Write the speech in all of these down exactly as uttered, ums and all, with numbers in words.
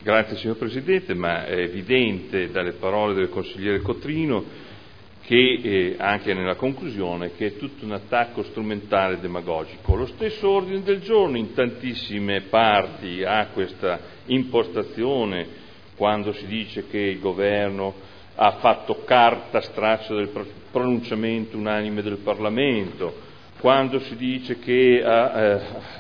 Grazie signor Presidente, ma è evidente dalle parole del consigliere Cotrino che eh, anche nella conclusione che è tutto un attacco strumentale e demagogico. Lo stesso ordine del giorno in tantissime parti ha questa impostazione, quando si dice che il governo ha fatto carta straccia del pronunciamento unanime del Parlamento, quando si dice che ha, eh,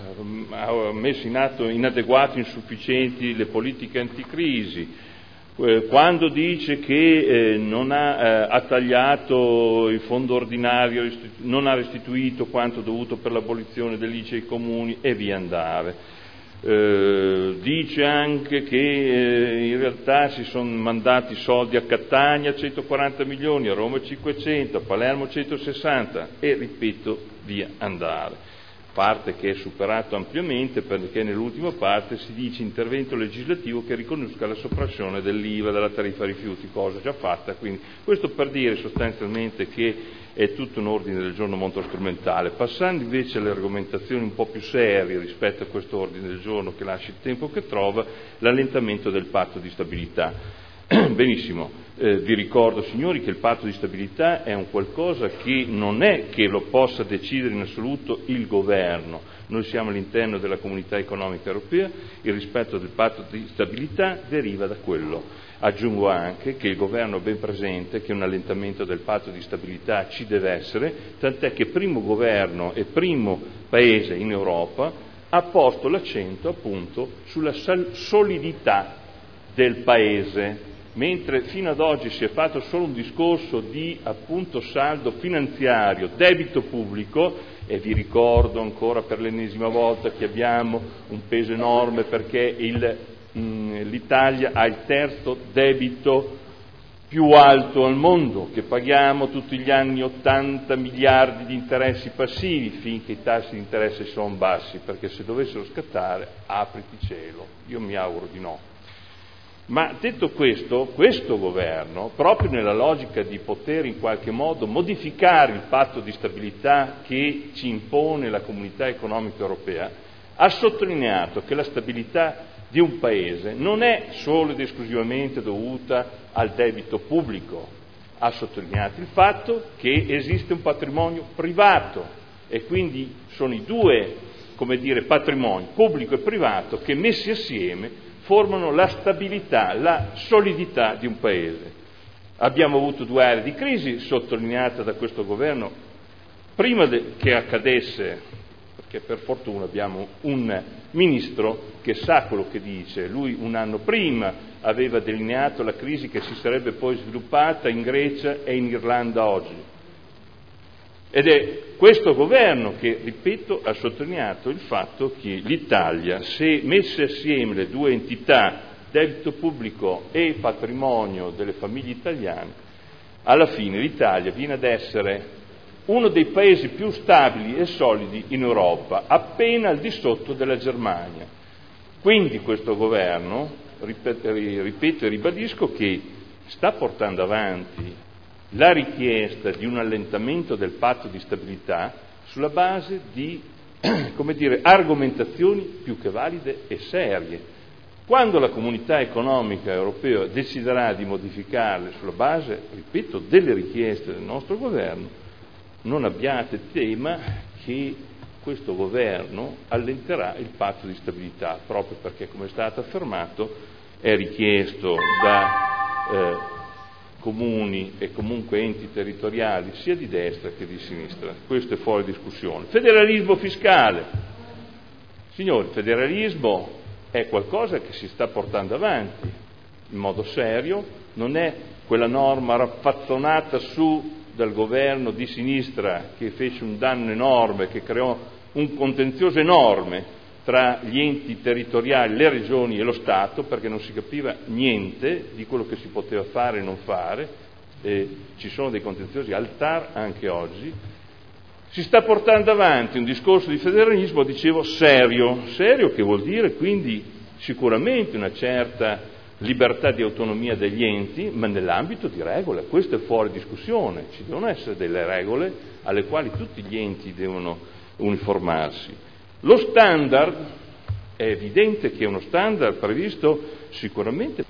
ha messo in atto inadeguate, insufficienti le politiche anticrisi, eh, quando dice che eh, non ha, eh, ha tagliato il fondo ordinario, non ha restituito quanto dovuto per l'abolizione dell'I C E ai comuni e via andare. Eh, dice anche che eh, in realtà si sono mandati soldi a Catania centoquaranta milioni, a Roma cinquecento, a Palermo centosessanta e ripeto via andare, parte che è superato ampiamente perché nell'ultima parte si dice intervento legislativo che riconosca la soppressione dell'I V A dalla tariffa rifiuti, cosa già fatta, quindi questo per dire sostanzialmente che è tutto un ordine del giorno molto strumentale. Passando invece alle argomentazioni un po' più serie rispetto a questo ordine del giorno che lascia il tempo che trova, l'allentamento del patto di stabilità. Benissimo, eh, vi ricordo signori che il patto di stabilità è un qualcosa che non è che lo possa decidere in assoluto il governo. Noi siamo all'interno della Comunità Economica Europea, il rispetto del patto di stabilità deriva da quello. Aggiungo anche che il governo ha ben presente che un allentamento del patto di stabilità ci deve essere, tant'è che primo governo e primo paese in Europa ha posto l'accento appunto sulla solidità del paese, mentre fino ad oggi si è fatto solo un discorso di appunto saldo finanziario, debito pubblico, e vi ricordo ancora per l'ennesima volta che abbiamo un peso enorme perché il l'Italia ha il terzo debito più alto al mondo, che paghiamo tutti gli anni ottanta miliardi di interessi passivi finché i tassi di interesse sono bassi, perché se dovessero scattare apriti cielo, io mi auguro di no. Ma detto questo, questo governo, proprio nella logica di poter in qualche modo modificare il patto di stabilità che ci impone la Comunità Economica Europea, ha sottolineato che la stabilità di un paese non è solo ed esclusivamente dovuta al debito pubblico, ha sottolineato il fatto che esiste un patrimonio privato e quindi sono i due, come dire, patrimoni, pubblico e privato, che messi assieme formano la stabilità, la solidità di un paese. Abbiamo avuto due aree di crisi sottolineate da questo governo prima de- che accadesse, che per fortuna abbiamo un ministro che sa quello che dice. Lui un anno prima aveva delineato la crisi che si sarebbe poi sviluppata in Grecia e in Irlanda oggi. Ed è questo governo che, ripeto, ha sottolineato il fatto che l'Italia, se messe assieme le due entità, debito pubblico e patrimonio delle famiglie italiane, alla fine l'Italia viene ad essere uno dei paesi più stabili e solidi in Europa, appena al di sotto della Germania. Quindi questo governo, ripeto e ribadisco, che sta portando avanti la richiesta di un allentamento del patto di stabilità sulla base di, come dire, argomentazioni più che valide e serie. Quando la Comunità Economica Europea deciderà di modificarle sulla base, ripeto, delle richieste del nostro governo, non abbiate tema che questo governo allenterà il patto di stabilità, proprio perché, come è stato affermato, è richiesto da eh, comuni e comunque enti territoriali sia di destra che di sinistra. Questo è fuori discussione. Federalismo fiscale. Signori, il federalismo è qualcosa che si sta portando avanti in modo serio, non è quella norma raffazzonata su dal governo di sinistra che fece un danno enorme, che creò un contenzioso enorme tra gli enti territoriali, le regioni e lo Stato, perché non si capiva niente di quello che si poteva fare e non fare, e ci sono dei contenziosi al T A R anche oggi. Si sta portando avanti un discorso di federalismo, dicevo, serio, serio che vuol dire quindi sicuramente una certa libertà di autonomia degli enti, ma nell'ambito di regole. Questo è fuori discussione, ci devono essere delle regole alle quali tutti gli enti devono uniformarsi. Lo standard è evidente che uno standard previsto sicuramente.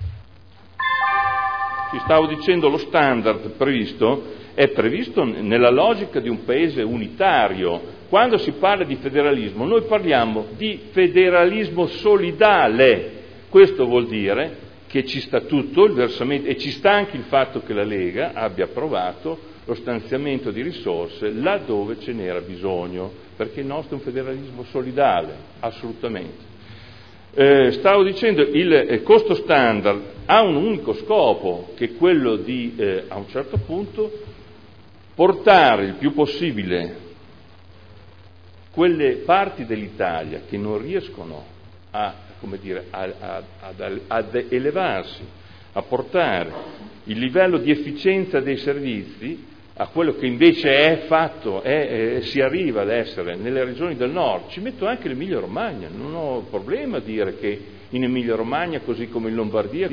Ci stavo dicendo, lo standard previsto è previsto nella logica di un paese unitario. Quando si parla di federalismo, noi parliamo di federalismo solidale. Questo vuol dire che ci sta tutto il versamento, e ci sta anche il fatto che la Lega abbia approvato lo stanziamento di risorse laddove ce n'era bisogno, perché il nostro è un federalismo solidale, assolutamente. Eh, stavo dicendo, il eh, costo standard ha un unico scopo, che è quello di, eh, a un certo punto, portare il più possibile quelle parti dell'Italia che non riescono a, come dire, a, a, ad, ad elevarsi, a portare il livello di efficienza dei servizi a quello che invece è fatto, è, è, si arriva ad essere nelle regioni del nord. Ci metto anche l'Emilia Romagna, non ho problema a dire che in Emilia Romagna, così come in Lombardia,